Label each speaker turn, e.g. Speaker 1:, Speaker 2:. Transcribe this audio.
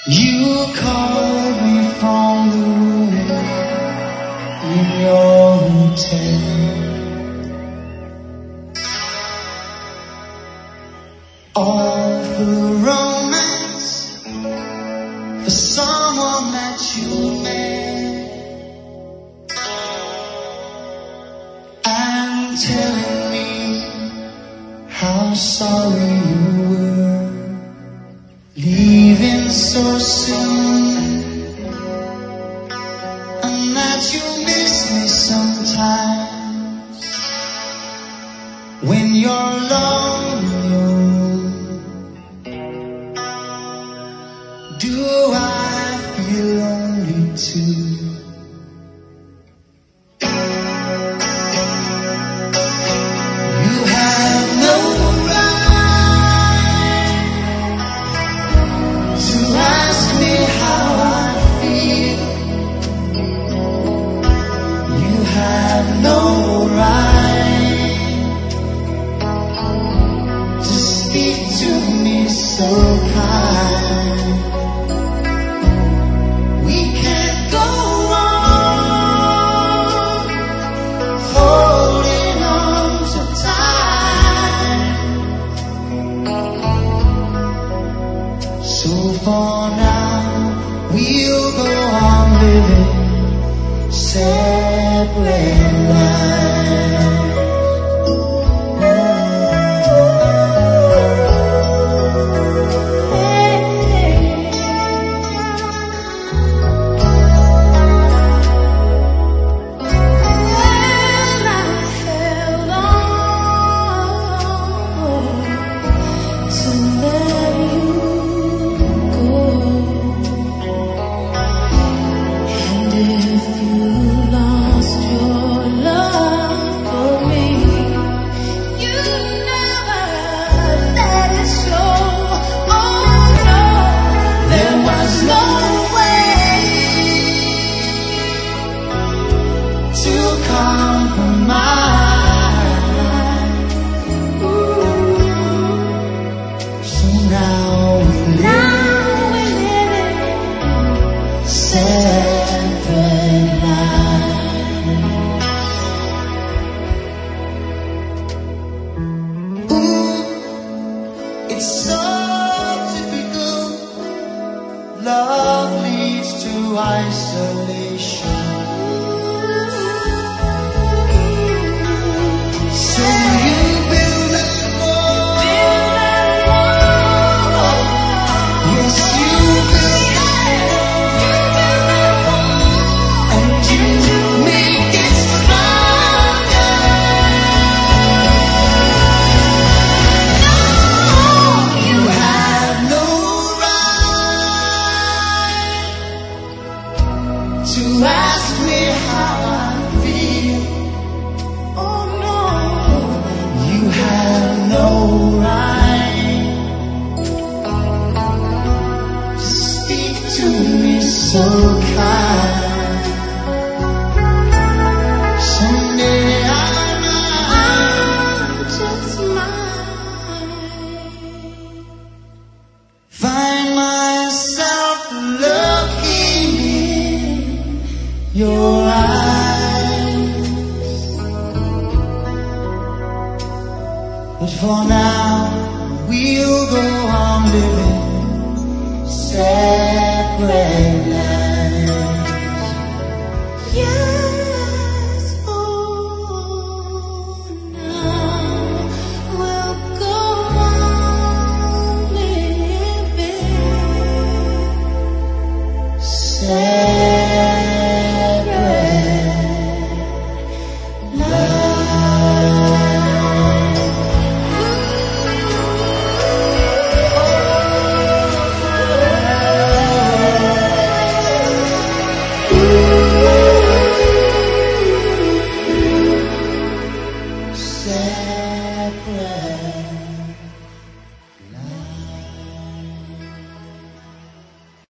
Speaker 1: You called me from the room in your hotel. All for romance, for someone that you met, and telling me how sorry you were leaving so soon, and that you miss me sometimes when you're alone in your room. Do I feel lonely too? You have no right to ask me how I feel. You have no right to speak to me so kind. We can't go on holding on so tight. So for now, we'll go on living separate lives. It's so typical. Love leads to isolation. So you build that wall. Yes, you build that wall. And you make it stronger. You have no right to ask me how I feel. Oh no, you have no right to speak to me so kind. Someday I might just find myself looking in your eyes. But for now, we'll go on living separate lives.